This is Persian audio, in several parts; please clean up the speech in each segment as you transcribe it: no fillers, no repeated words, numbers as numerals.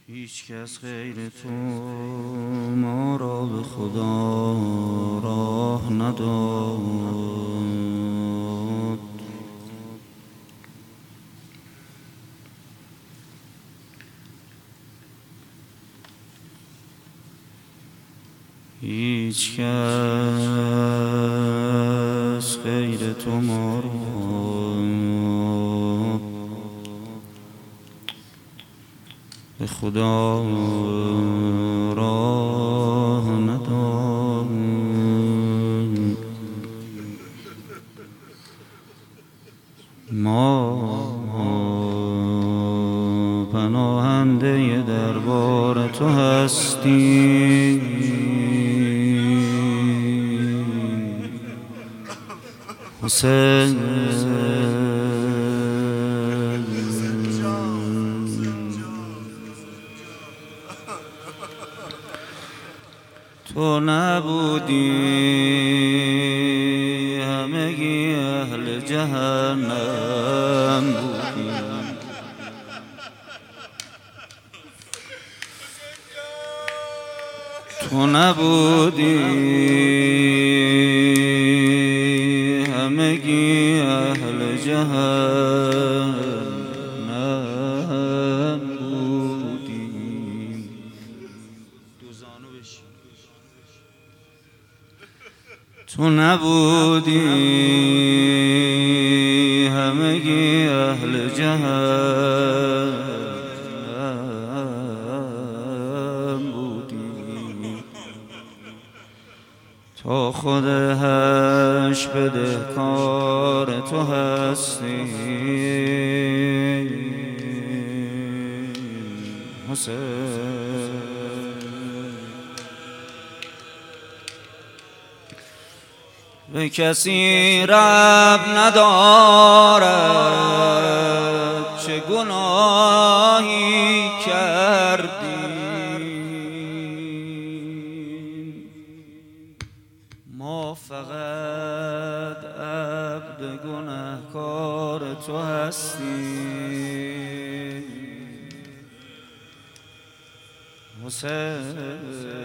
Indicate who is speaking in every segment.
Speaker 1: هیچ کس غیر تو ما را به خدا راه نداد. هیچ کس غیر تو ما را به خدا راه نداد. ما پناهنده دربار تو هستیم، حسین. تو نبودی همگی اهل جهنم بودی. تو نبودی همگی اهل جهنم بودی. تو نبودی همگی اهل جهنم بودی. تا خود هش بدهکار تو هستی، حسین. به کسی رب ندارد چه گناهی کردی. ما فقط عبد گناهکار تو هستیم، حسین.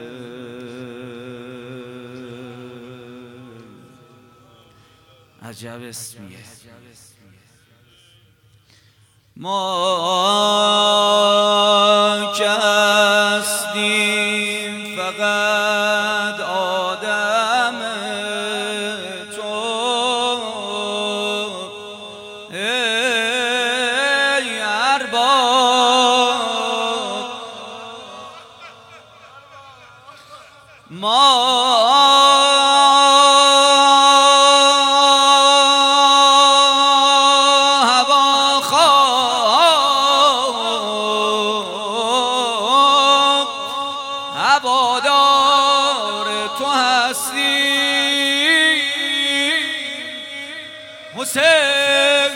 Speaker 1: عجب اسمیه. ما که هستیم فقط آدم تو، ای ارباب. ما هوادار تو هستی، حسین.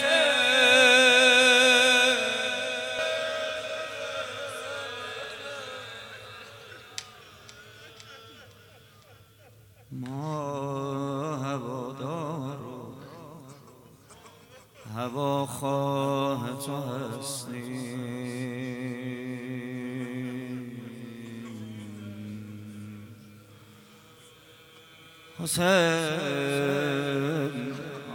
Speaker 1: ما هوادار هواخواه تو هستی، حسین.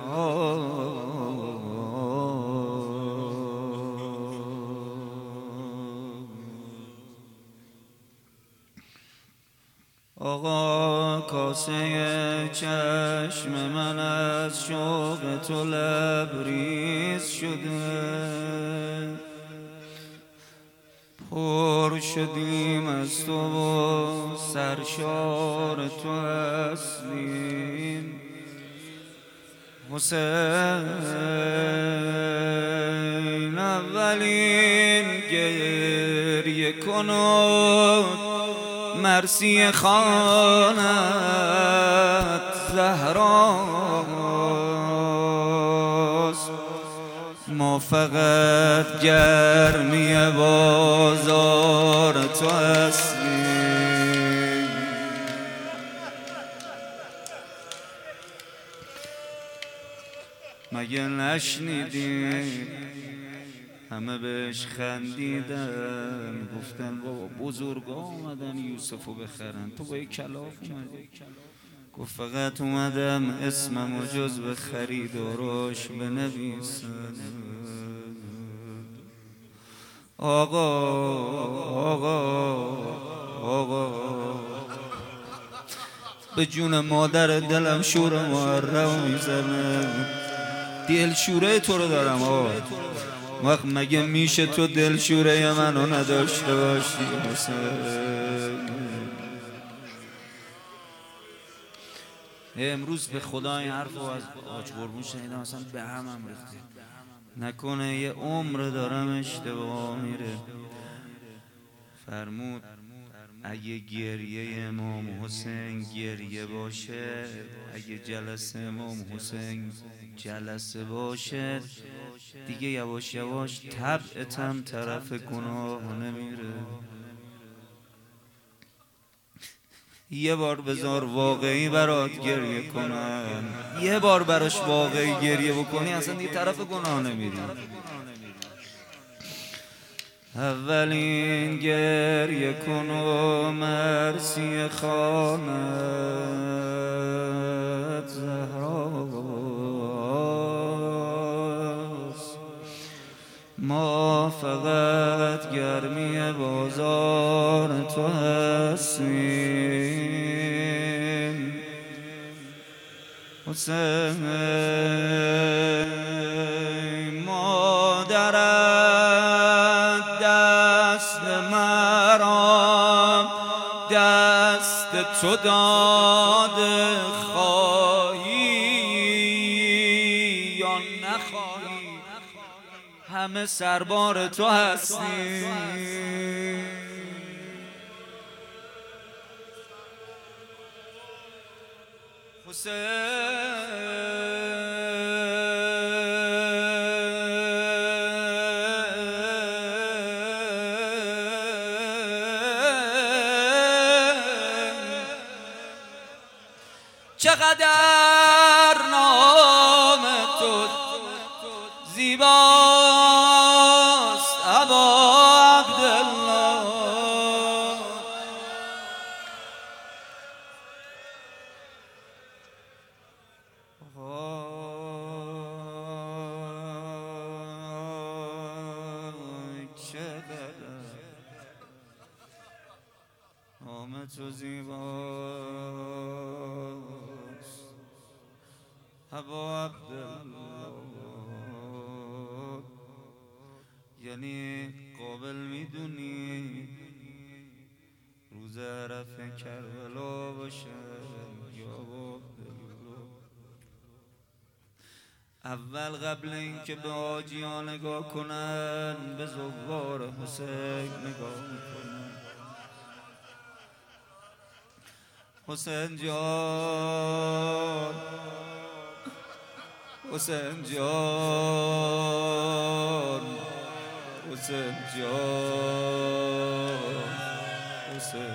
Speaker 1: آقا کاسه چشم من از شوق تو لبریز شده، پر شدیم از تو و سرشار تو هستیم، حسین. اولین گریه کن و مرسی خوانت زهراست. ما فقط گرمی بازار تو هستیم، مگه نشنیدی همه بهش خندیدن، گفتن بابا بزرگا اومدن یوسفو بخرن، تو با یک کلاف اومدی. گفت فقط اومدم اسممو جز به خریداراش بنویسن. آقا به جون مادر دلم شور محرم میزنه، دلشوره تو رو دارم آقا. وقت مگه میشه تو دلشوره منو نداشته باشی حسین؟ امروز به خدا این حرفو از آج قربون شنیدم، اصلا به همم ریخته. نکنه یه عمر دارم اشتباه میره. فرمود اگه گریه امام حسین گریه باشه، اگه جلسه امام حسین جلسه باشه، دیگه یواش یواش طبعتم طرف گناه نمیره. یه بار بذار واقعی برات گریه کنن، یه بار براش واقعی گریه بکنی، اصلا دیگه طرف گناه نمیری. اولین گریه کن و مرسی خانت زهراست، ما فقط گرمی بازار تو هستیم حسین. مادرت دست مرا دست تو داده، خواهی یا نخواهی همه سربار تو هستیم. حسین چقدر نام تو زیباست ابا عبدالله، چقدر نام تو زیباست ابا عبدالله. یعنی قابل میدونی روز عرفه کربلا باشه یا ابا عبدالله. اول قبل اینکه به حاجی‌ها نگاه کنن به زوار حسین نگاه میکنن. حسین جان، حسین جان، حسین جان، حسین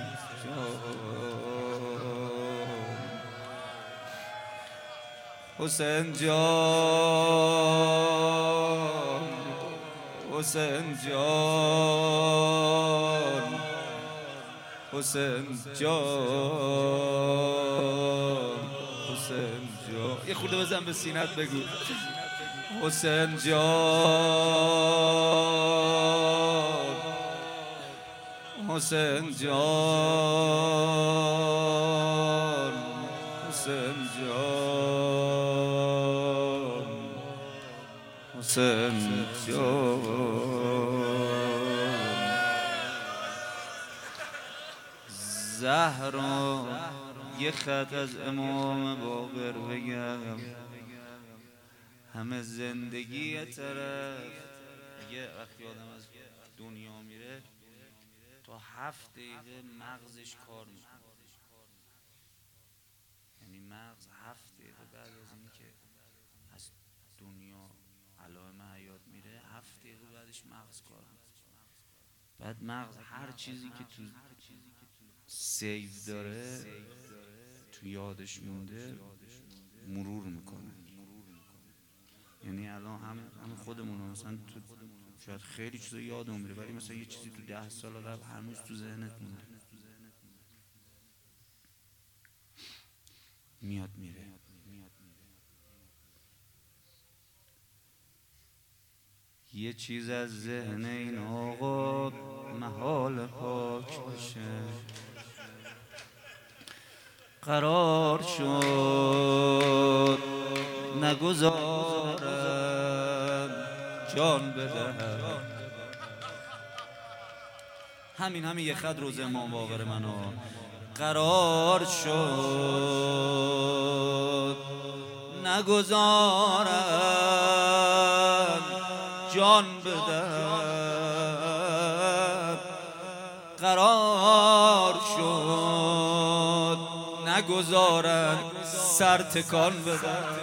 Speaker 1: جان، حسین جان، حسین جان، حسین جان، حسین جان. یه خورده بزن به سینت بگو حسین جان، حسین جان، حسین جان، حسین جان. زهرا یه خط از امام باقر بگم، همه زندگی یه طرف. یه وقتی آدم از دنیا میره تا 7 دقیقه مغزش کار میکنه، یعنی مغز 7 دقیقه بعد از اینکه از دنیا علائم حیات میره 7 دقیقه بعدش مغز کار میکنه. بعد مغز هر چیزی که تو سیو داره تو یادش مونده مرور میکنه. یعنی الان هم خودمون مثلا تو شاید خیلی چیزا یادم میره ولی مثلا یه چیزی تو 10 سال قبل هنوز تو ذهنت مونده، میاد میره. یه چیز از ذهن این آقا محال پاک باشه، قرار شد نگذارم جان بدهم. همین یه خط روز امام باقر منو. قرار شد نگذارم جان بدهم، قرار شد نگذارم سر تکان بدهم.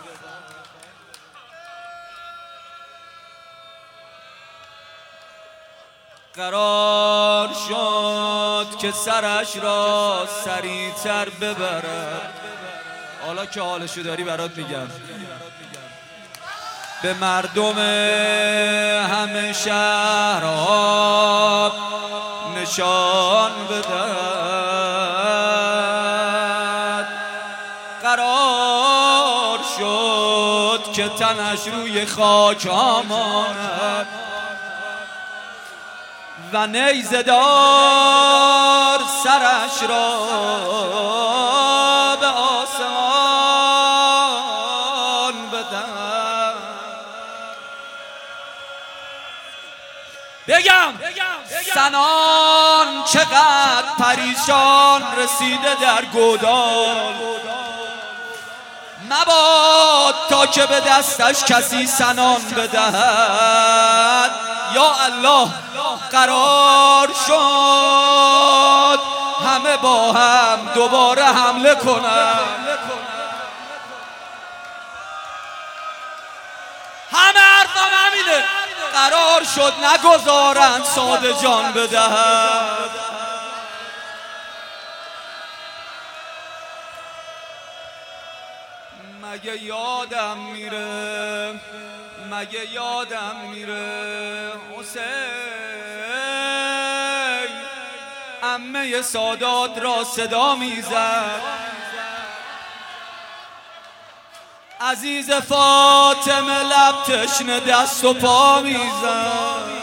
Speaker 1: قرار شد که سرش را سریعتر ببرم. حالا که حالشو داری برات میگم. به مردم همه شهرها نشان بدهد. قرار شد که تنش روی خاک ماند و نیزه دار سرش را به آسمان بدم. بگم سنان چقدر پریشان رسیده در گودال، مباد تا که به دستش کسی سنان بدهد. یا الله قرار شد همه با هم دوباره حمله کنند. همه حرفم همینه. قرار شد نگذارند ساده جان بدهد. مگه یادم میره، مگه یادم میره حسین عمه سادات را صدا میزد. عزیز فاطمه لب تشنه دست و پا میزد.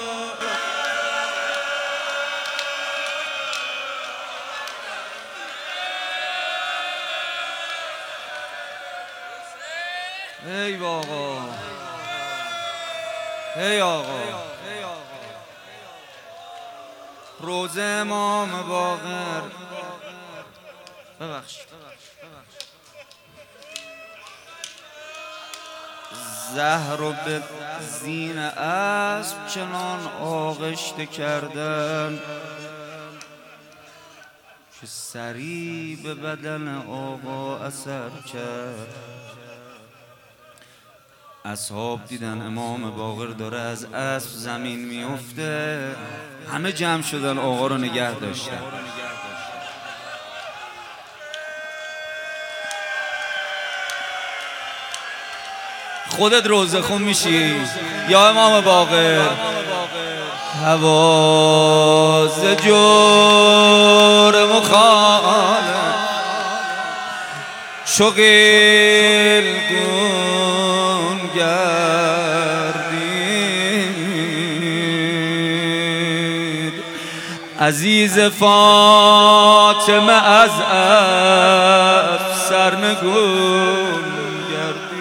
Speaker 1: ای آقا، ای آقا، روزه امام باقر. ببخشید زهر رو به زین اسب چنان آغشته کردن که سریع به بدن آقا اثر کرد. اصحاب دیدن امام باقر داره از اسب زمین میفته، همه جمع شدن آقا رو نگه داشتن. خودت روزه خون میشی یا امام باقر؟ حواز جور مخالف شغل گون گردید. عزیز فاطمه از سرنگون گردید.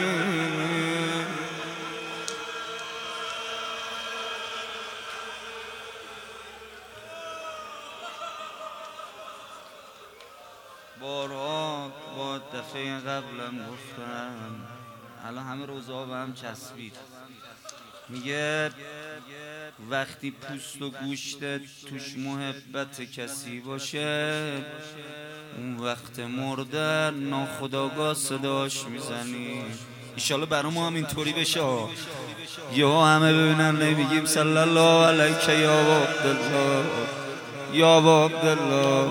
Speaker 1: بارها با دفعه قبلم گفتم، الان همه روزها به هم چسبید. میگه وقتی پوست و گوشت توش محبت کسی باشه، اون وقت مردن ناخودآگاه صداش میزنی. ایشالا برای ما هم اینطوری بشه. یا همه ببینن نمیگیم صلی الله علیک یا عبدالله یا عبدالله.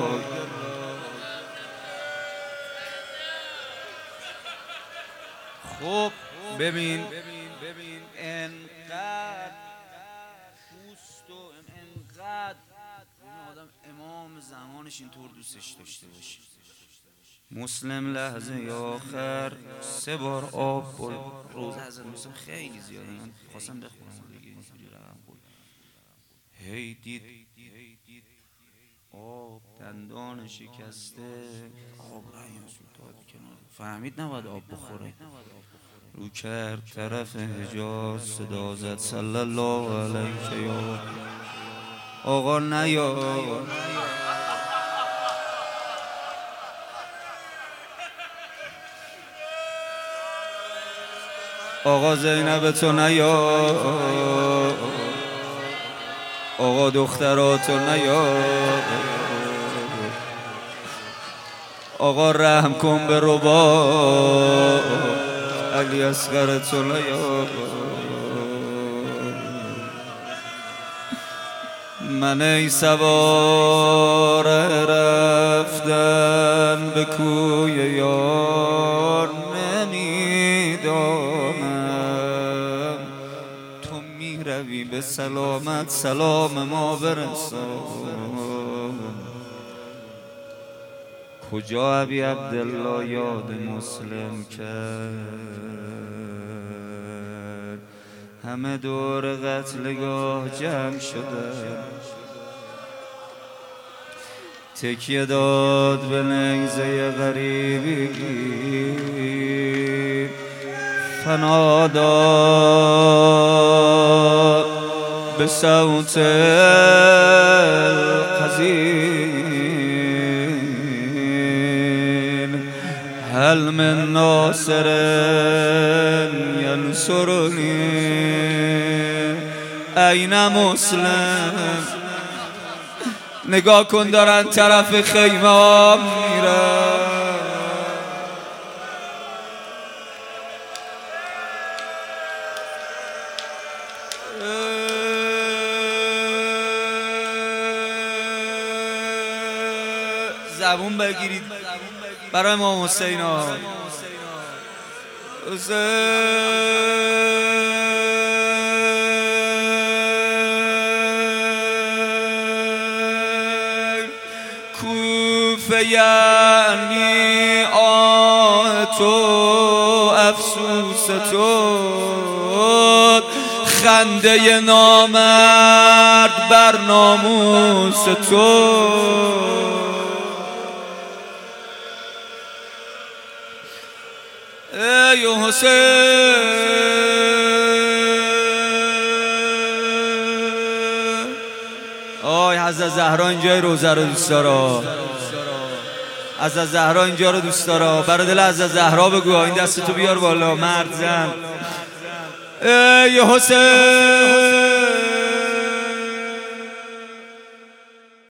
Speaker 1: خب ببین انقدر انقدر آدم امام زمانش اینطور دوستش داشته باشه. مسلم لحظه آخر 3 بار آب برد. روزه حضرت مسلم خیلی زیاده، من خواستم بخونم دیگه اینجوری رقم خورد. هی دید آب دندان شکسته، آب رنگ داد کنار، فهمید نباید آب بخوره. رو کرد طرف حجاز، صدا زد صلی الله علیه یا آقا نیا. آقا زینب تو نیا، آقا دختراتو نیا، آقا رحم کن به ربا، علی اصغر تو نیا. من ای سوار رفتن به کوی یار نمیدانم، تو میروی به سلامت سلام ما برسان. کجا ابی عبدالله یاد مسلم کرد، همه دور قتلگاه جمع شده. تکیه داد به نیزه غریبی، فنا داد به صوت الحزین، هل من ناصر ینصرنی، این مسلم. نگاه کن دارن طرف خیمه ها میرن. زبون بگیرید برای امام حسین ها. کوفه یعنی آه تو، افسوس تو، خنده نامرد بر ناموس تو. ای حسین، آی حضرت زهرا اینجای روزه رو دوست داره، حضرت زهرا اینجا رو دوست داره. برای دل حضرت زهرا بگو این دستتو بیار بالا، مرد زن. ای حسین